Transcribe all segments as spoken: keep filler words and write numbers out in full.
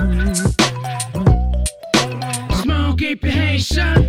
Smoke, keep your Haitian.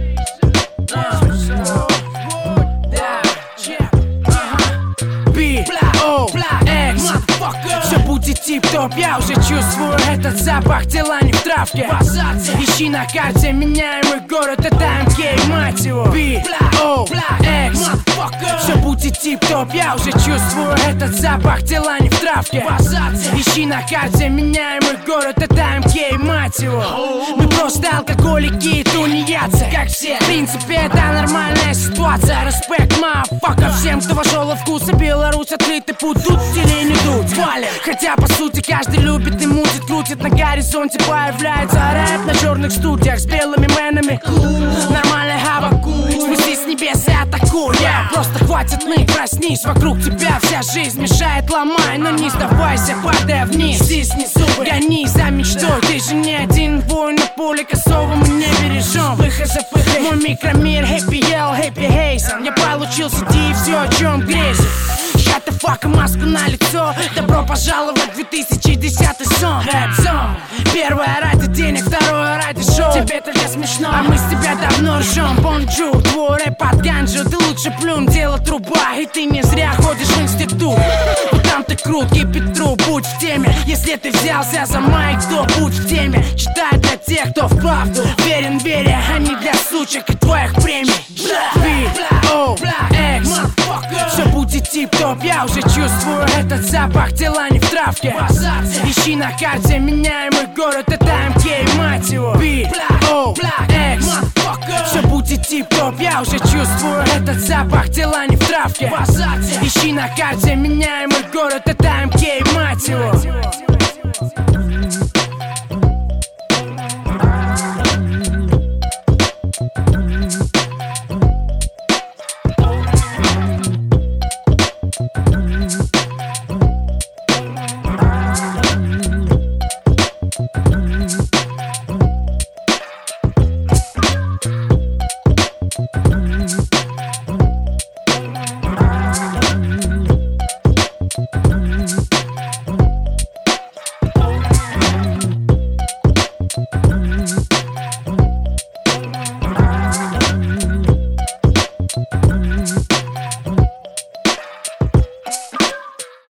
Все будет тип-топ, я уже чувствую этот запах, тела не в травке. Ищи на карте меняемый город, это эм кей, мать его. Би, о, экс. Все будет тип-топ, я уже чувствую этот запах, тела не в травке. Ищи на карте меняемый город, это эм кей, мать его. Мы просто алкоголики и тунеядцы, как все. В принципе, это нормальная ситуация. Респект, мафака, всем, кто вошел во вкус. Беларусь, открытый путь, тут или не тут. Валим. Хотя по сути каждый любит и мутит, крутит. На горизонте появляется рэп на черных студиях с белыми мэнами. Нормальный хавак, спустись с небес и атакуй. Yeah. Просто хватит ныть, проснись. Вокруг тебя вся жизнь мешает, ломай, но не сдавайся, падая вниз. Стисни зубы, гони за мечтой. Ты же не один воин на поле, косого мы не бережем. Выход за пыхой, мой микромир, хэппи ел, хэппи хейсон. Я получил сиди и все, о чем грезишь. Shut the fuck, маску на лицо. Добро пожаловать в две тысячи десятый сон. Рэп-зон. Первое ради денег, второе ради шоу. Тебе только смешно, а мы с тебя давно ржем. Бонжур, твой рэп от ганджу. Ты лучше плюнь, дело труба. И ты не зря ходишь в институт. Вот там ты крут, кипит труп, будь в теме. Если ты взялся за майк, то будь в теме. Читай для тех, кто в правду верен вере, а не для сучек и твоих премий. Би, о, экс. Все будет тип-топ, я уже чувствую этот запах, тела не в травке. Ищи на карте меняемый город, это эм кей, мать его. Би, о, экс. Все будет тип-топ, я уже чувствую этот запах, тела не в травке. Ищи на карте меняемый город, это эм кей, мать его.